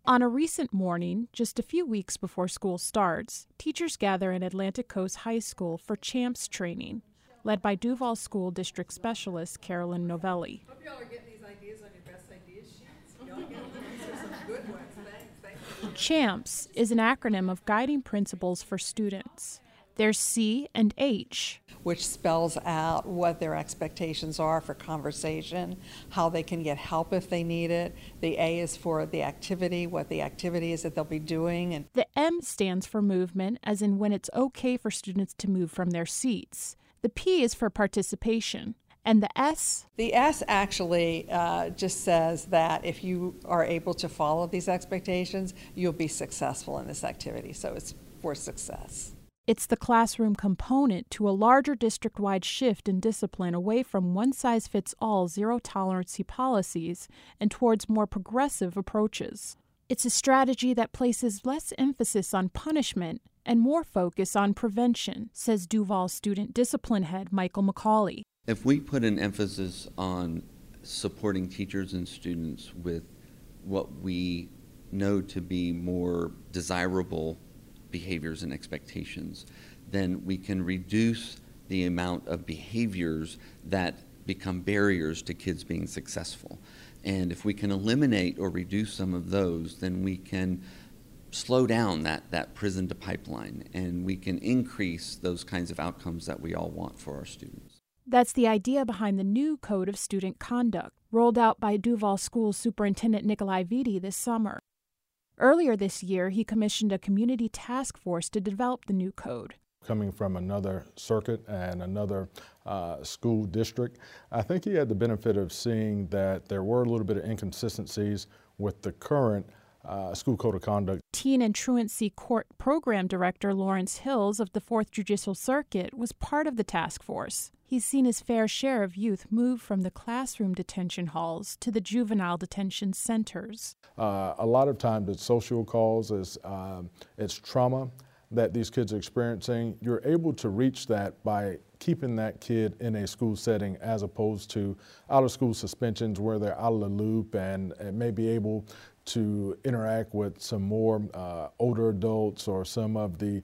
On a recent morning, just a few weeks before school starts, teachers gather in Atlantic Coast High School for CHAMPS training, led by Duval School District Specialist Carolyn Novelli. Hope y'all are getting these ideas on your best ideas sheets. Y'all get them? These are some good ones. Thanks. CHAMPS is an acronym of Guiding Principles for Students. There's C and H, which spells out what their expectations are for conversation, how they can get help if they need it. The A is for the activity, what the activity is that they'll be doing. And the M stands for movement, as in when it's okay for students to move from their seats. The P is for participation. And the S? The S actually just says that if you are able to follow these expectations, you'll be successful in this activity. So it's for success. It's the classroom component to a larger district-wide shift in discipline away from one-size-fits-all zero-tolerancy policies and towards more progressive approaches. It's a strategy that places less emphasis on punishment and more focus on prevention, says Duval student discipline head Michael McCauley. If we put an emphasis on supporting teachers and students with what we know to be more desirable behaviors and expectations, then we can reduce the amount of behaviors that become barriers to kids being successful. And if we can eliminate or reduce some of those, then we can slow down that prison to pipeline, and we can increase those kinds of outcomes that we all want for our students. That's the idea behind the new Code of Student Conduct, rolled out by Duval School Superintendent Nikolai Vitti this summer. Earlier this year, he commissioned a community task force to develop the new code. Coming from another circuit and another school district, I think he had the benefit of seeing that there were a little bit of inconsistencies with the current school code of conduct. Teen and Truancy Court Program Director Lawrence Hills of the 4th Judicial Circuit was part of the task force. He's seen his fair share of youth move from the classroom detention halls to the juvenile detention centers. A lot of times it's social causes, it's trauma that these kids are experiencing. You're able to reach that by keeping that kid in a school setting as opposed to out-of-school suspensions where they're out of the loop and may be able to interact with some more older adults or some of the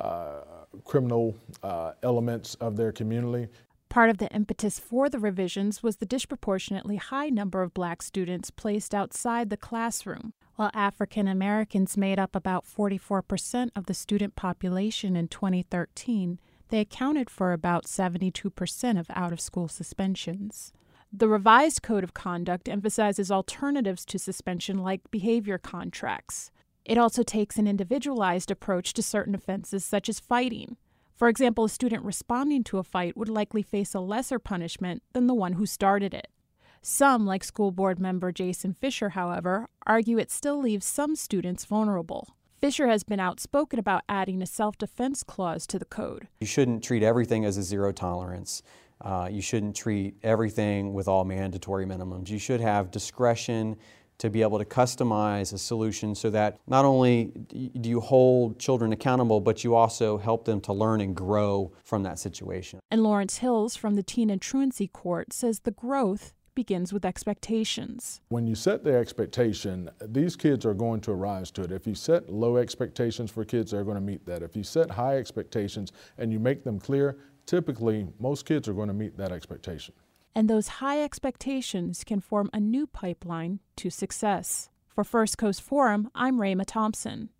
criminal elements of their community. Part of the impetus for the revisions was the disproportionately high number of black students placed outside the classroom. While African Americans made up about 44% of the student population in 2013, they accounted for about 72% of out-of-school suspensions. The revised Code of Conduct emphasizes alternatives to suspension like behavior contracts. It also takes an individualized approach to certain offenses such as fighting. For example, a student responding to a fight would likely face a lesser punishment than the one who started it. Some, like school board member Jason Fisher, however, argue it still leaves some students vulnerable. Fisher has been outspoken about adding a self-defense clause to the code. You shouldn't treat everything as a zero tolerance. You shouldn't treat everything with all mandatory minimums. You should have discretion to be able to customize a solution so that not only do you hold children accountable, but you also help them to learn and grow from that situation. And Lawrence Hills from the Teen and Truancy Court says the growth begins with expectations. When you set the expectation, these kids are going to rise to it. If you set low expectations for kids, they're going to meet that. If you set high expectations and you make them clear, typically most kids are going to meet that expectation. And those high expectations can form a new pipeline to success. For First Coast Forum, I'm Rayma Thompson.